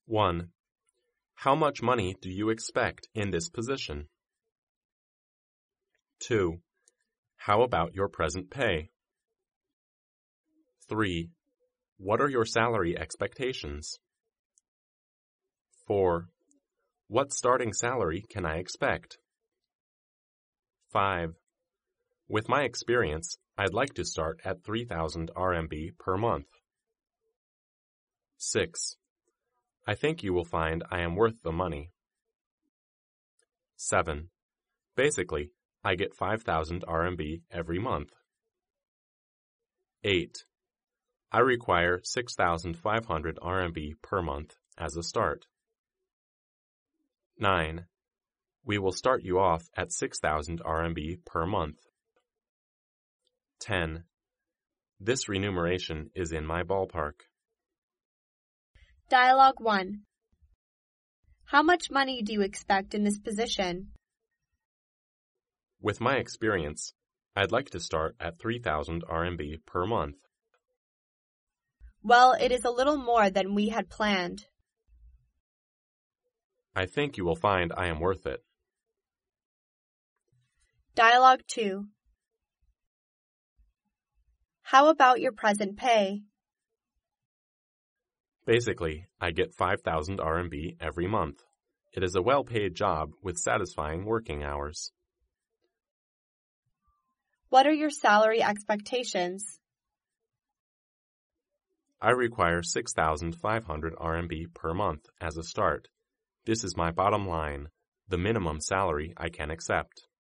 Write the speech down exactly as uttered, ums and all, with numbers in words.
one. How much money do you expect in this position? two. How about your present pay? three. What are your salary expectations? four. What starting salary can I expect? five. With my experience, I'd like to start at three thousand R M B per month. six. I think you will find I am worth the money. seven. Basically, I get five thousand R M B every month. eight. I require six thousand five hundred R M B per month as a start. nine. We will start you off at six thousand R M B per month. ten. This remuneration is in my ballpark. Dialogue one. How much money do you expect in this position? With my experience, I'd like to start at three thousand R M B per month. Well, it is a little more than we had planned. I think you will find I am worth it. Dialogue two. How about your present pay? Basically, I get five thousand R M B every month. It is a well-paid job with satisfying working hours. What are your salary expectations? I require six thousand five hundred R M B per month as a start. This is my bottom line, the minimum salary I can accept.